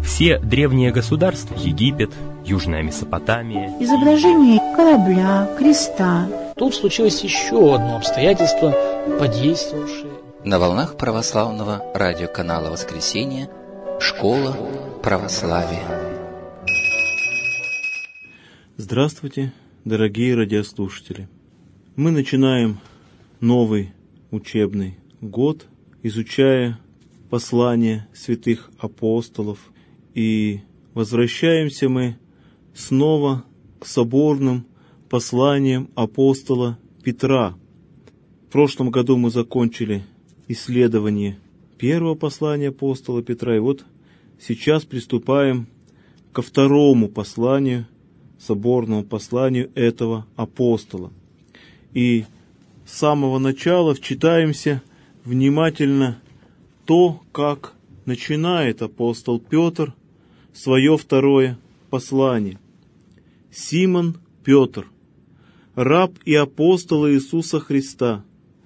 Все древние государства, Египет, Южная Месопотамия, изображение корабля, креста. Тут случилось еще одно обстоятельство, подействовавшее. На волнах православного радиоканала «Воскресенье» «Школа православия». Здравствуйте, дорогие радиослушатели! Мы начинаем новый учебный год, изучая послания святых апостолов, и возвращаемся мы снова к соборным посланиям апостола Петра. В прошлом году мы закончили исследование первого послания апостола Петра, и вот сейчас приступаем ко второму посланию, соборному посланию этого апостола. И с самого начала вчитаемся внимательно то, как начинает апостол Петр свое второе послание. Симон Петр, раб и апостол Иисуса Христа,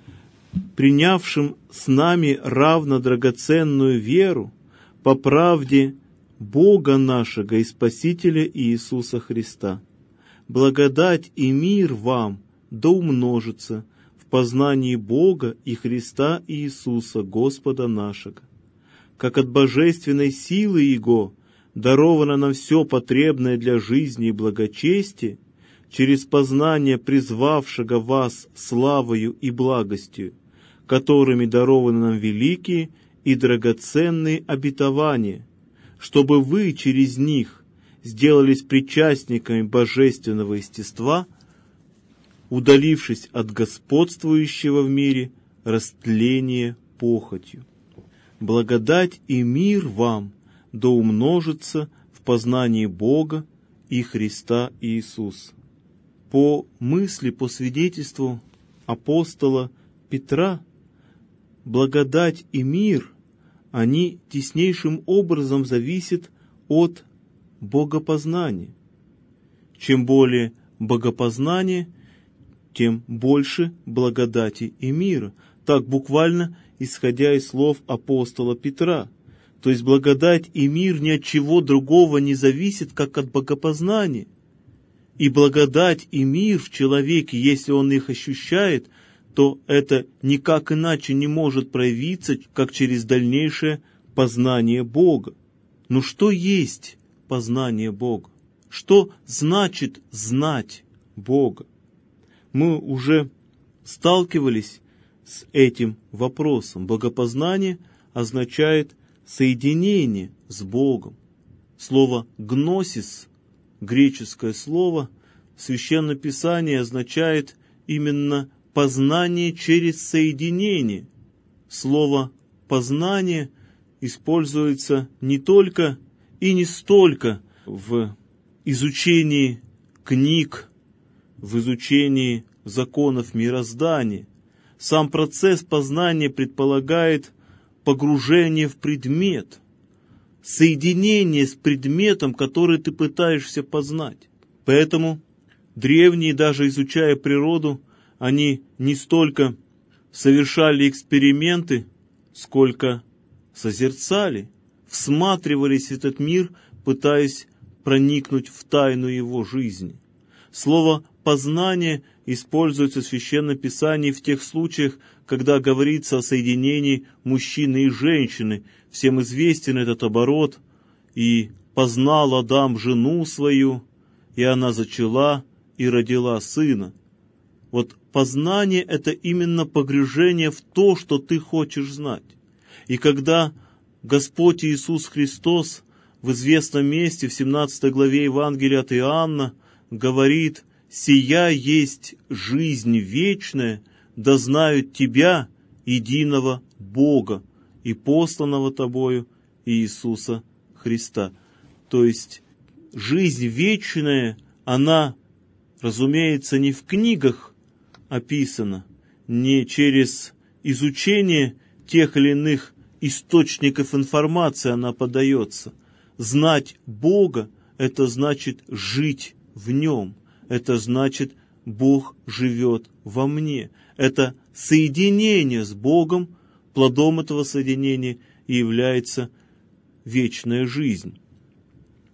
принявшим с нами равно драгоценную веру по правде Бога нашего и Спасителя Иисуса Христа. Благодать и мир вам да умножится в познании Бога и Христа Иисуса, Господа нашего, как от божественной силы Его даровано нам все потребное для жизни и благочестия, через познание призвавшего вас славою и благостью, которыми дарованы нам великие и драгоценные обетования, чтобы вы через них сделались причастниками божественного естества, удалившись от господствующего в мире растления похотью. Благодать и мир вам да умножится в познании Бога и Христа Иисуса. По мысли, по свидетельству апостола Петра, благодать и мир, они теснейшим образом зависят от богопознания. Чем более богопознание, тем больше благодати и мира. Так буквально исходя из слов апостола Петра. То есть благодать и мир ни от чего другого не зависит, как от богопознания. И благодать и мир в человеке, если он их ощущает, то это никак иначе не может проявиться, как через дальнейшее познание Бога. Но что есть познание Бога? Что значит знать Бога? Мы уже сталкивались с этим вопросом. Богопознание означает соединение с Богом. Слово «гносис», греческое слово, в Священном Писании означает именно познание через соединение. Слово «познание» используется не только и не столько в изучении книг, в изучении законов мироздания. Сам процесс познания предполагает погружение в предмет, соединение с предметом, который ты пытаешься познать. Поэтому древние, даже изучая природу, они не столько совершали эксперименты, сколько созерцали, всматривались в этот мир, пытаясь проникнуть в тайну его жизни. Слово «познание» используется в Священном Писании в тех случаях, когда говорится о соединении мужчины и женщины. Всем известен этот оборот. «И познал Адам жену свою, и она зачала и родила сына». Вот познание — это именно погружение в то, что ты хочешь знать. И когда Господь Иисус Христос в известном месте, в 17 главе Евангелия от Иоанна, говорит: «Сия есть жизнь вечная, да знают Тебя, единого Бога, и посланного Тобою Иисуса Христа». То есть жизнь вечная, она, разумеется, не в книгах описана, не через изучение тех или иных источников информации она подается. Знать Бога — это значит жить в Нем. Это значит, Бог живет во мне. Это соединение с Богом, плодом этого соединения и является вечная жизнь.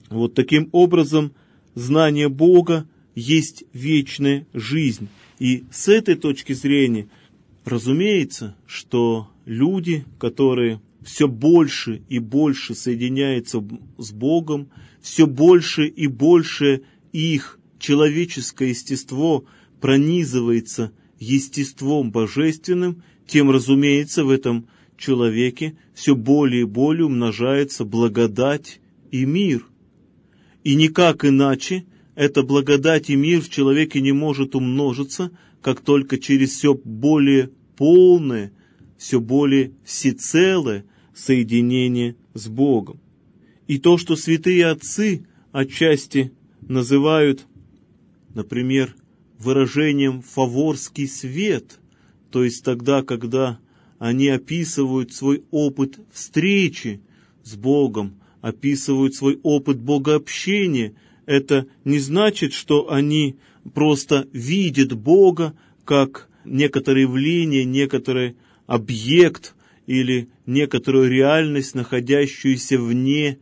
Вот таким образом знание Бога есть вечная жизнь. И с этой точки зрения, разумеется, что люди, которые все больше и больше соединяются с Богом, все больше и больше их человеческое естество пронизывается естеством божественным, тем, разумеется, в этом человеке все более и более умножается благодать и мир. И никак иначе эта благодать и мир в человеке не может умножиться, как только через все более полное, все более всецелое соединение с Богом. И то, что святые отцы отчасти называют, например, выражением «фаворский свет», то есть тогда, когда они описывают свой опыт встречи с Богом, описывают свой опыт богообщения, это не значит, что они просто видят Бога как некоторое явление, некоторый объект или некоторую реальность, находящуюся вне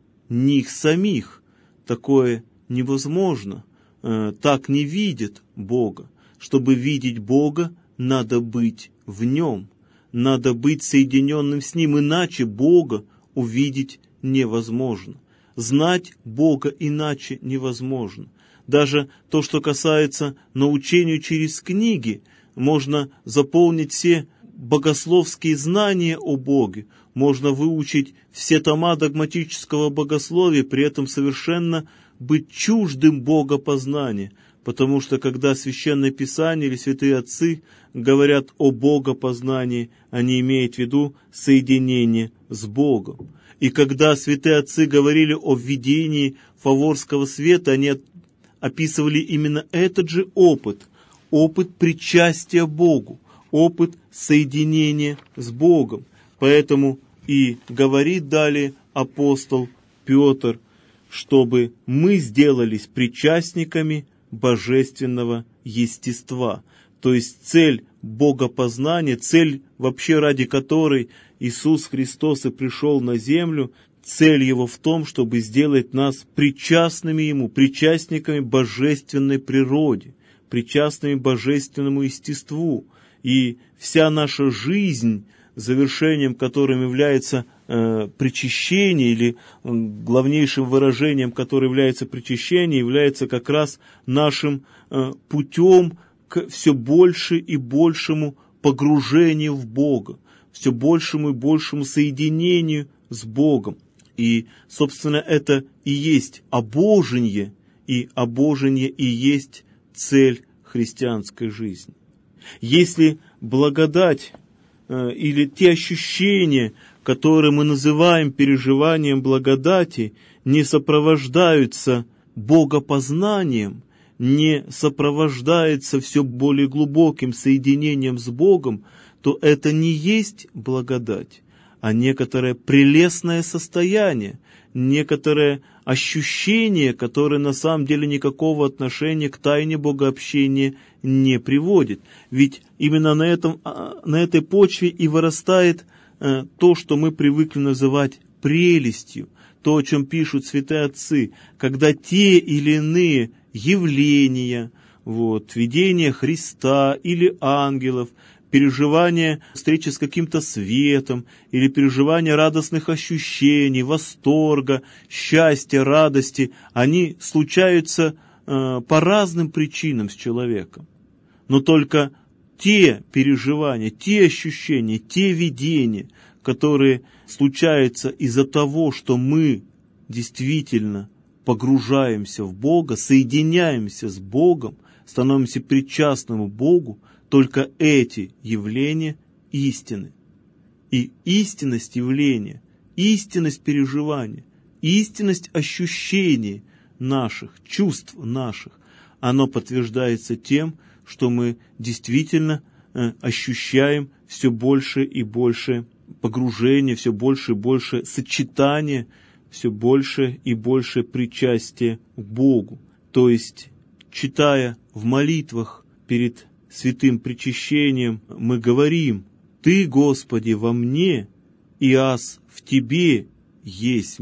них самих. Такое невозможно. Так не видят Бога. Чтобы видеть Бога, надо быть в Нем. Надо быть соединенным с Ним, иначе Бога увидеть невозможно. Знать Бога иначе невозможно. Даже то, что касается научению через книги, можно заполнить все богословские знания о Боге, можно выучить все тома догматического богословия, при этом совершенно быть чуждым богопознания, потому что когда Священное Писание или святые отцы говорят о богопознании, они имеют в виду соединение с Богом. И когда святые отцы говорили о видении фаворского света, они описывали именно этот же опыт, опыт причастия Богу, опыт соединения с Богом. Поэтому и говорит далее апостол Петр, чтобы мы сделались причастниками божественного естества. То есть цель богопознания, цель вообще ради которой Иисус Христос и пришел на землю, цель Его в том, чтобы сделать нас причастными Ему, причастниками божественной природе, причастными божественному естеству. И вся наша жизнь, завершением которым является причащение, или главнейшим выражением, которое является причащение, является как раз нашим путем к все больше и большему погружению в Бога, все большему и большему соединению с Богом. И, собственно, это и есть обожение, и обожение и есть цель христианской жизни. Если благодать или те ощущения, которые мы называем переживанием благодати, не сопровождаются богопознанием, не сопровождается все более глубоким соединением с Богом, то это не есть благодать, а некоторое прелестное состояние, некоторое ощущение, которое на самом деле никакого отношения к тайне богообщения не приводит. Ведь именно на этой почве и вырастает то, что мы привыкли называть прелестью, то, о чем пишут святые отцы, когда те или иные явления, видение Христа или ангелов, переживание встречи с каким-то светом или переживание радостных ощущений, восторга, счастья, радости, они случаются по разным причинам с человеком. Но только те переживания, те ощущения, те видения, которые случаются из-за того, что мы действительно погружаемся в Бога, соединяемся с Богом, становимся причастным к Богу, только эти явления истины. И истинность явления, истинность переживания, истинность ощущений наших, чувств наших, оно подтверждается тем, что мы действительно ощущаем все больше и больше погружения, все больше и больше сочетания, все больше и больше причастия к Богу. То есть, читая в молитвах перед святым причащением, мы говорим: «Ты, Господи, во мне, и аз в Тебе есмь.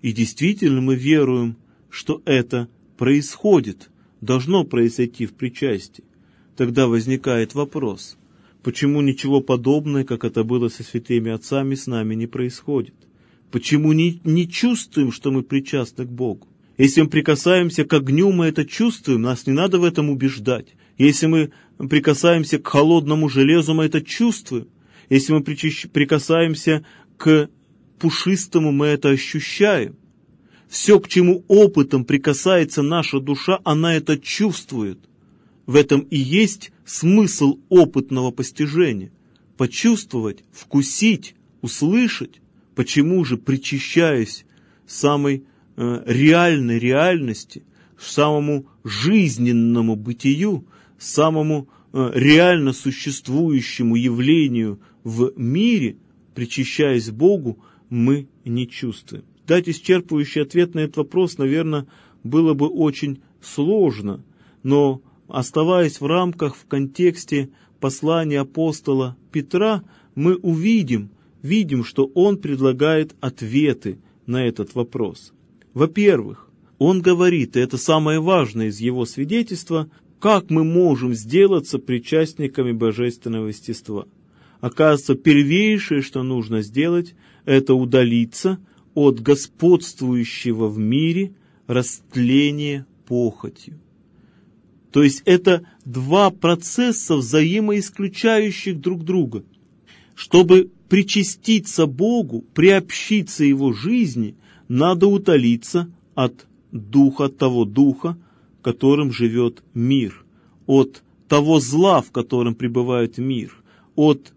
и действительно мы веруем, что это происходит, должно произойти в причастии, тогда возникает вопрос, почему ничего подобного, как это было со святыми отцами, с нами не происходит? Почему не чувствуем, что мы причастны к Богу? Если мы прикасаемся к огню, мы это чувствуем, нас не надо в этом убеждать. Если мы прикасаемся к холодному железу, мы это чувствуем. Если мы прикасаемся к пушистому, мы это ощущаем. Все, к чему опытом прикасается наша душа, она это чувствует. В этом и есть смысл опытного постижения. Почувствовать, вкусить, услышать. Почему же, причащаясь самой реальной реальности, самому жизненному бытию, самому реально существующему явлению в мире, причащаясь Богу, мы не чувствуем? Дать исчерпывающий ответ на этот вопрос, наверное, было бы очень сложно, но оставаясь в рамках, в контексте послания апостола Петра, мы увидим, что он предлагает ответы на этот вопрос. Во-первых, он говорит, и это самое важное из его свидетельства, как мы можем сделаться причастниками божественного естества. Оказывается, первейшее, что нужно сделать, это удалиться от господствующего в мире растления похотью. То есть это два процесса, взаимоисключающих друг друга. Чтобы причаститься Богу, приобщиться Его жизни, надо удалиться от того духа, которым живет мир, от того зла, в котором пребывает мир, от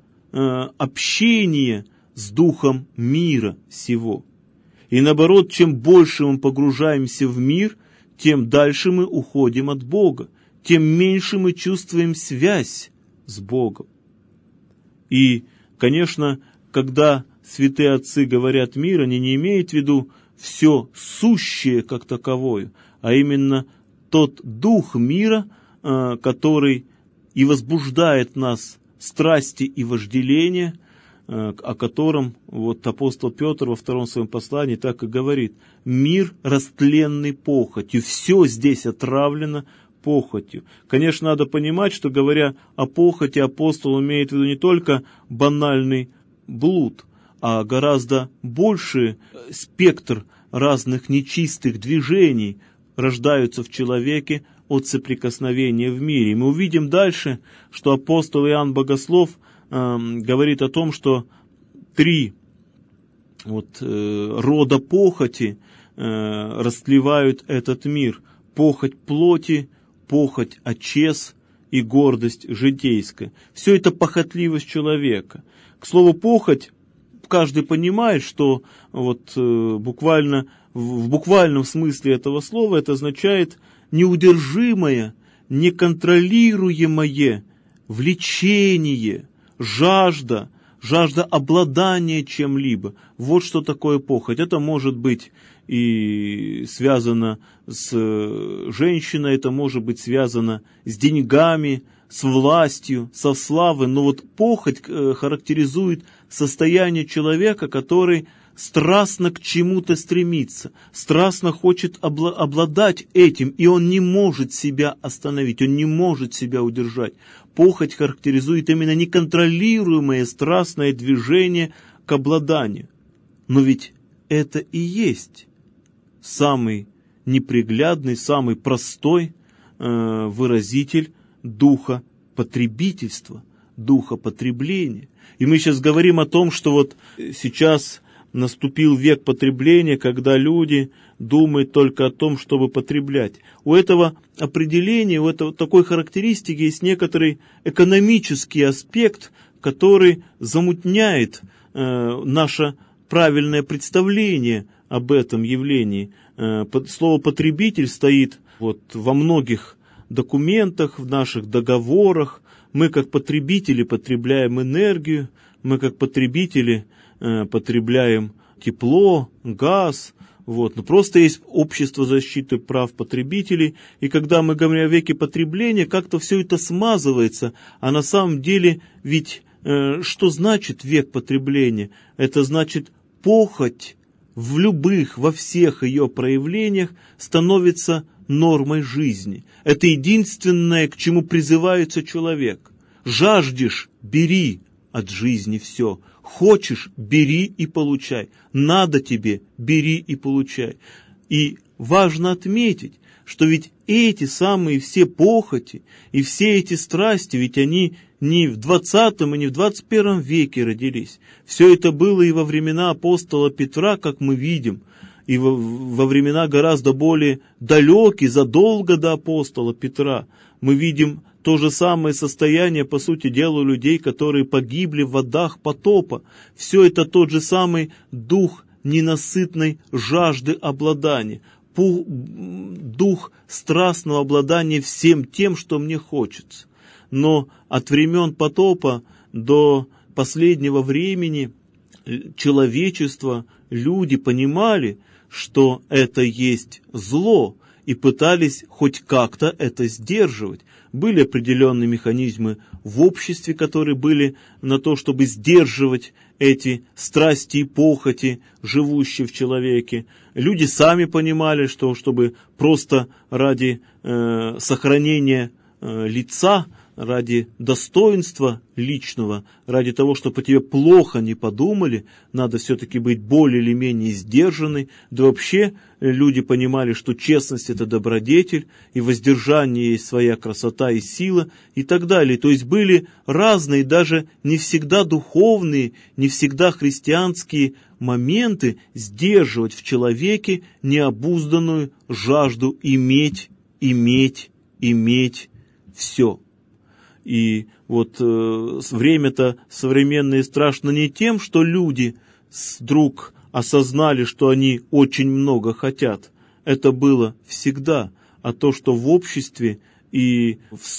общения с духом мира сего. И наоборот, чем больше мы погружаемся в мир, тем дальше мы уходим от Бога, тем меньше мы чувствуем связь с Богом. И, конечно, когда святые отцы говорят «мир», они не имеют в виду все сущее как таковое, а именно тот дух мира, который и возбуждает в нас страсти и вожделения, о котором вот апостол Петр во втором своем послании так и говорит: «Мир растленный похотью». Все здесь отравлено похотью. Конечно, надо понимать, что, говоря о похоти, апостол имеет в виду не только банальный блуд, а гораздо больший спектр разных нечистых движений рождаются в человеке от соприкосновения в мире. И мы увидим дальше, что апостол Иоанн Богослов говорит о том, что три рода похоти растлевают этот мир. Похоть плоти, похоть очес и гордость житейская. Все это похотливость человека. К слову, похоть, каждый понимает, что в буквальном смысле этого слова это означает неудержимое, неконтролируемое влечение, жажда обладания чем-либо. Вот что такое похоть. Это может быть и связано с женщиной, это может быть связано с деньгами, с властью, со славой. Но вот похоть характеризует состояние человека, который страстно к чему-то стремится, страстно хочет обладать этим, и он не может себя остановить, он не может себя удержать. Похоть характеризует именно неконтролируемое страстное движение к обладанию. Но ведь это и есть самый неприглядный, самый простой выразитель духа потребительства, духа потребления. И мы сейчас говорим о том, что вот сейчас наступил век потребления, когда люди думают только о том, чтобы потреблять. У этого определения, у этого такой характеристики есть некоторый экономический аспект, который замутняет наше правильное представление об этом явлении. Слово «потребитель» стоит во многих документах, в наших договорах. Мы как потребители потребляем энергию, мы как потребители потребляем тепло, газ. Но просто есть общество защиты прав потребителей, и когда мы говорим о веке потребления, как-то все это смазывается, а на самом деле ведь что значит век потребления? Это значит похоть в любых, во всех ее проявлениях становится нормой жизни. Это единственное, к чему призывается человек. Жаждешь — бери от жизни все. Хочешь — бери и получай. Надо тебе — бери и получай. И важно отметить, что ведь эти самые все похоти и все эти страсти, ведь они не в 20 и не в 21 веке родились. Все это было и во времена апостола Петра, как мы видим, и во времена гораздо более далекие, задолго до апостола Петра. Мы видим то же самое состояние, по сути дела, у людей, которые погибли в водах потопа. Все это тот же самый дух ненасытной жажды обладания, дух страстного обладания всем тем, что мне хочется. Но от времен потопа до последнего времени человечество, люди понимали, что это есть зло, и пытались хоть как-то это сдерживать. Были определенные механизмы в обществе, которые были на то, чтобы сдерживать эти страсти и похоти, живущие в человеке. Люди сами понимали, что чтобы просто ради сохранения лица, ради достоинства личного, ради того, чтобы о тебе плохо не подумали, надо все-таки быть более или менее сдержанной. Да вообще люди понимали, что честность — это добродетель, и воздержание есть своя красота и сила, и так далее. То есть были разные, даже не всегда духовные, не всегда христианские моменты сдерживать в человеке необузданную жажду иметь все. И вот время-то современное страшно не тем, что люди вдруг осознали, что они очень много хотят. Это было всегда. А то, что в обществе и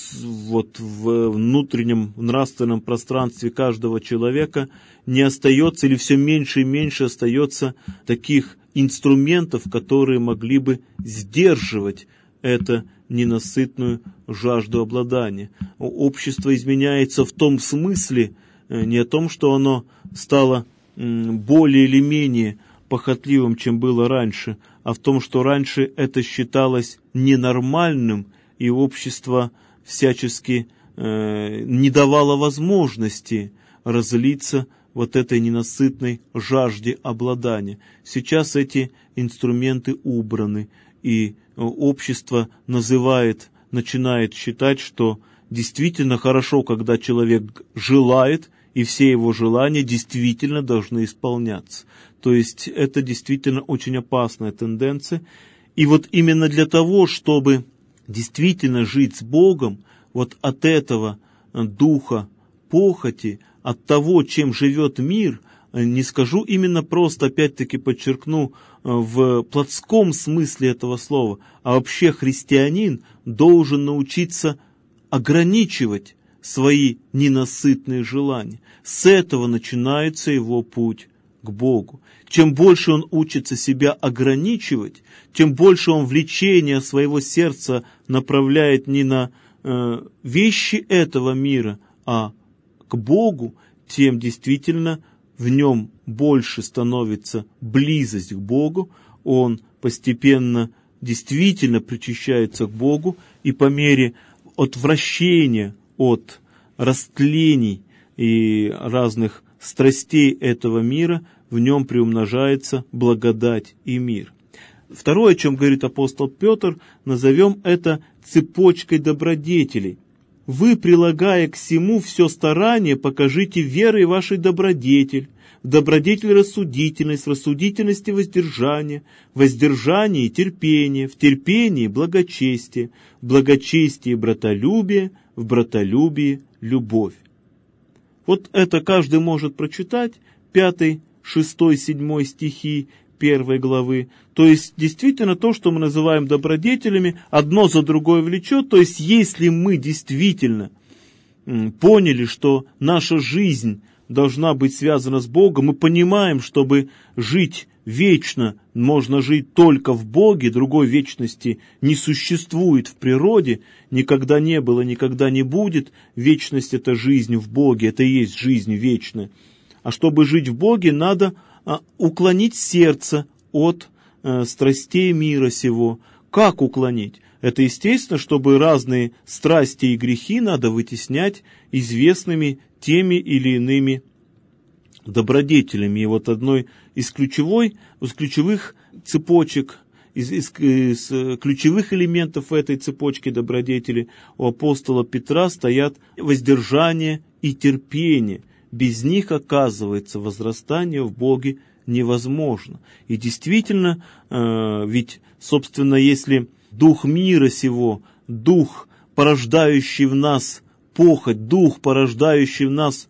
в внутреннем нравственном пространстве каждого человека не остается, или все меньше и меньше остается таких инструментов, которые могли бы сдерживать это ненасытную жажду обладания. Общество изменяется в том смысле, не о том, что оно стало более или менее похотливым, чем было раньше, а в том, что раньше это считалось ненормальным, и общество всячески не давало возможности разлиться вот этой ненасытной жажде обладания. Сейчас эти инструменты убраны, и общество начинает считать, что действительно хорошо, когда человек желает, и все его желания действительно должны исполняться. То есть это действительно очень опасная тенденция. И вот именно для того, чтобы действительно жить с Богом, вот от этого духа похоти, от того, чем живет мир, не скажу именно просто, опять-таки подчеркну, в плотском смысле этого слова, а вообще христианин должен научиться ограничивать свои ненасытные желания. С этого начинается его путь к Богу. Чем больше он учится себя ограничивать, чем больше он влечение своего сердца направляет не на вещи этого мира, а к Богу, тем действительно в нем больше становится близость к Богу, он постепенно действительно причащается к Богу, и по мере отвращения от растлений и разных страстей этого мира в нем приумножается благодать и мир. Второе, о чем говорит апостол Петр, назовем это цепочкой добродетелей. Вы, прилагая к сему все старание, покажите верой вашей добродетель, в добродетель рассудительность, в рассудительности воздержание, в воздержании терпение, в терпении благочестие, в благочестии братолюбие, в братолюбии любовь. Вот это каждый может прочитать, 5, 6, 7 стихи 1 главы. То есть, действительно, то, что мы называем добродетелями, одно за другое влечет. То есть, если мы действительно поняли, что наша жизнь должна быть связана с Богом, мы понимаем, чтобы жить вечно, можно жить только в Боге, другой вечности не существует в природе, никогда не было, никогда не будет. Вечность — это жизнь в Боге, это и есть жизнь вечная. А чтобы жить в Боге, надо уклонить сердце от страстей мира сего. Как уклонить? Это естественно, чтобы разные страсти и грехи надо вытеснять известными теми или иными добродетелями. И вот одной из ключевых цепочек, из ключевых элементов этой цепочки добродетели у апостола Петра стоят воздержание и терпение. Без них, оказывается, возрастание в Боге невозможно. И действительно, ведь, собственно, если дух мира сего, дух, порождающий в нас похоть, дух, порождающий в нас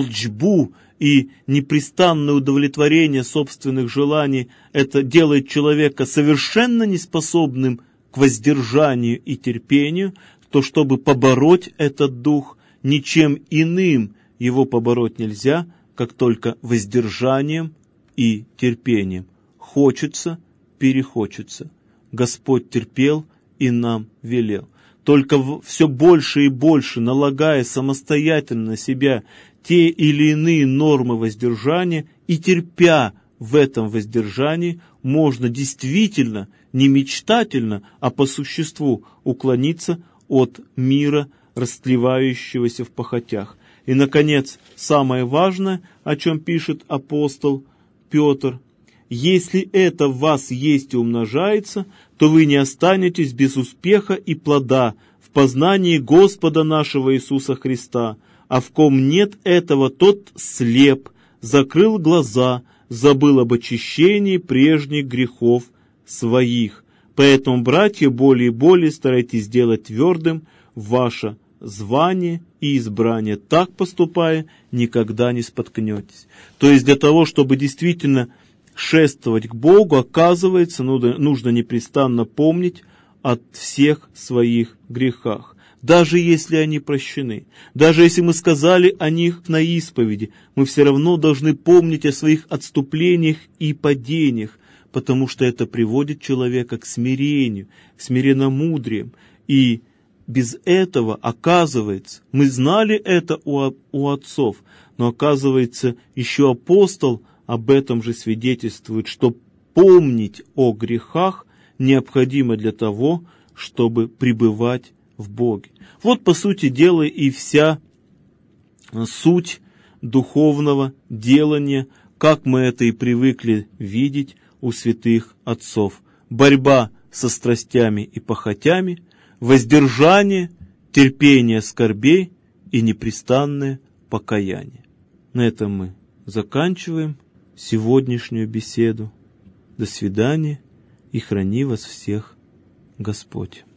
алчбу и непрестанное удовлетворение собственных желаний, это делает человека совершенно неспособным к воздержанию и терпению, то чтобы побороть этот дух, ничем иным его побороть нельзя, как только воздержанием и терпением. Хочется, перехочется. Господь терпел и нам велел. Только все больше и больше, налагая самостоятельно на себя те или иные нормы воздержания и терпя в этом воздержании, можно действительно, не мечтательно, а по существу уклониться от мира, растлевающегося в похотях. И, наконец, самое важное, о чем пишет апостол Петр: «Если это в вас есть и умножается, то вы не останетесь без успеха и плода в познании Господа нашего Иисуса Христа. А в ком нет этого, тот слеп, закрыл глаза, забыл об очищении прежних грехов своих. Поэтому, братья, более и более старайтесь сделать твердым ваше звание и избрание. Так поступая, никогда не споткнетесь». То есть для того, чтобы действительно шествовать к Богу, оказывается, нужно непрестанно помнить о всех своих грехах. Даже если они прощены, даже если мы сказали о них на исповеди, мы все равно должны помнить о своих отступлениях и падениях, потому что это приводит человека к смирению, к смиренномудрию. И без этого, оказывается, мы знали это у отцов, но оказывается, еще апостол об этом же свидетельствует, что помнить о грехах необходимо для того, чтобы пребывать в Боге. Вот, по сути дела, и вся суть духовного делания, как мы это и привыкли видеть у святых отцов. Борьба со страстями и похотями, воздержание, терпение скорбей и непрестанное покаяние. На этом мы заканчиваем сегодняшнюю беседу. До свидания, и храни вас всех Господь.